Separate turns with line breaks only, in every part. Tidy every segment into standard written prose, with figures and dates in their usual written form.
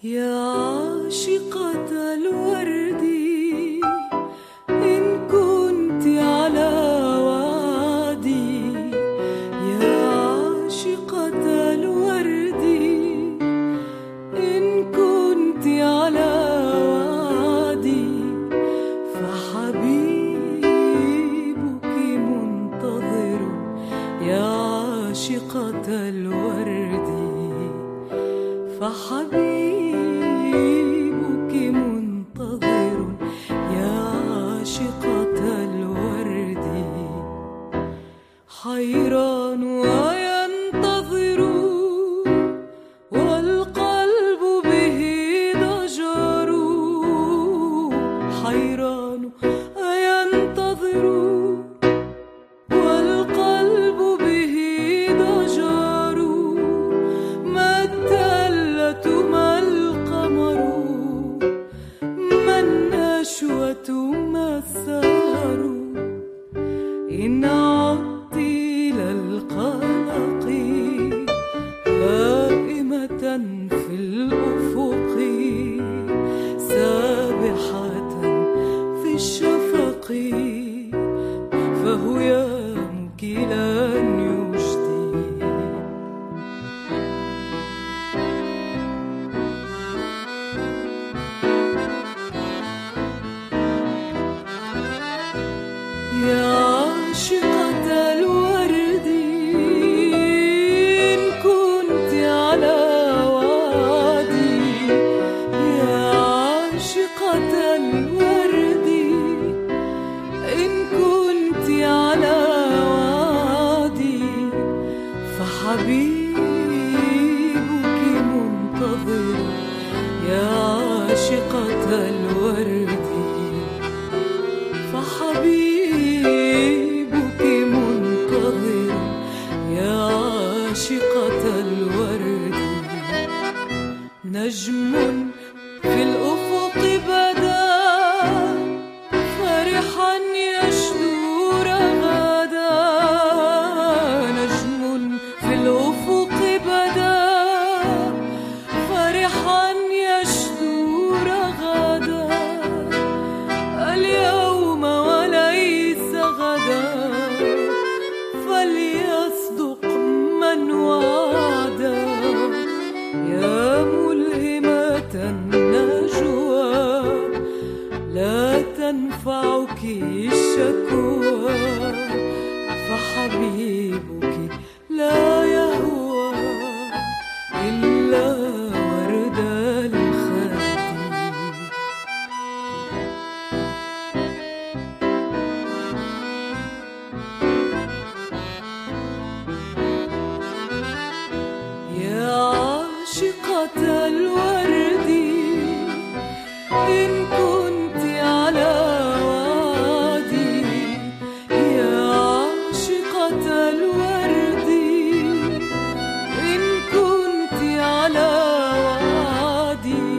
يا عاشقة الورد، إن كنت على وعدي. يا عاشقة الورد، إن كنت على وعدي، فحبيبك منتظر. يا عاشقة الورد، فحبيبك منتظر. يا عاشقة الورد، حيران وينتظر، والقلب به ضجر. حيران وينتظر، والقلب به ضجر. ما التلة ما القمر، ما النشوة ما السهر. إن عدت إلى القلق هائمة في الأفق، سابحة في الشفق، فهو مكلا يجدي. يا عاشقة الورد، إن كنت على وعدي. يا عاشقة الورد، إن كنت على وعدي، فحبيبك منتظر. يا عاشقة الورد، فحبيبك منتظر. يا عاشقة الورد، نجم في الأفق بدا، فرحا يشدو رغدا. نجم في الأفق بدا، فرحا يشدو رغدا. اليوم وليس غدا، فليصدق من وعدا. يا ملهمة النجوى، لا تنفعك الشكوى، فحبيبك لا يهوى إلا ورد الخد. يا عاشقة الورد، إن كنت على وعدي. يا عاشقة الورد، إن كنت على وعدي،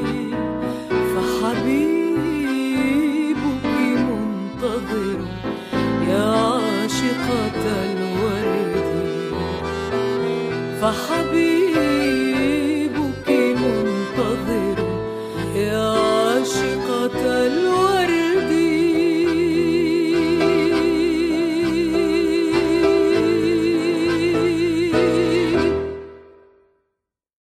فحبيبك منتظر. يا عاشقة الورد، فحبيبك